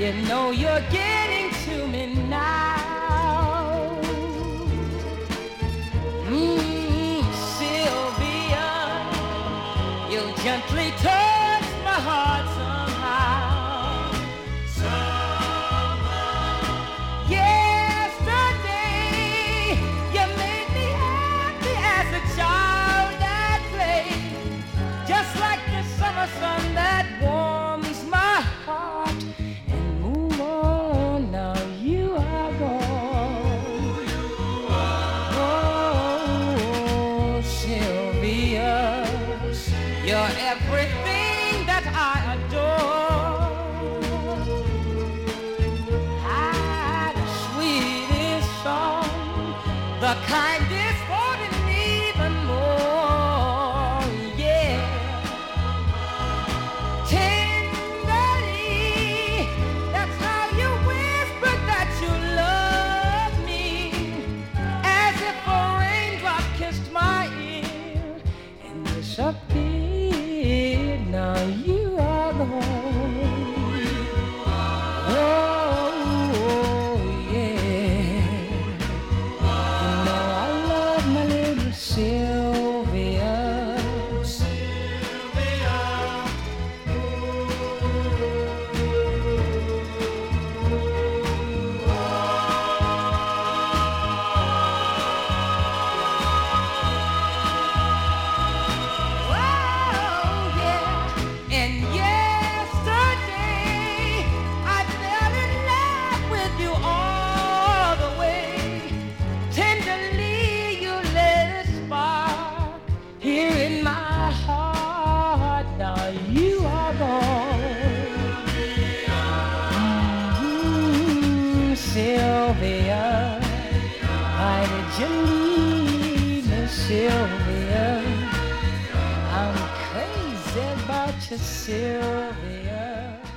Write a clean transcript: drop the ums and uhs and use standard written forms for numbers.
You know you're getting to me now. Sylvia, you gently touch my heart somehow. Yesterday, you made me happy as a child at play, just like the summer sun that warms my heart. And move on, now you are gone. Oh, Sylvia, you're everything that I adore. The sweetest song, the kindest heart, and even more, yeah. Tenderly, that's how you whisper that you love me, as if a raindrop kissed my ear and disappeared. Now you are gone. Oh, yeah. You know I love my little Sylvia. Oh, yeah. And yesterday I fell in love with you all the way. Tenderly you lit a spark here in my heart. Now you are gone. Sylvia, why did you leave me, Sylvia? I'm crazy about you, Sylvia.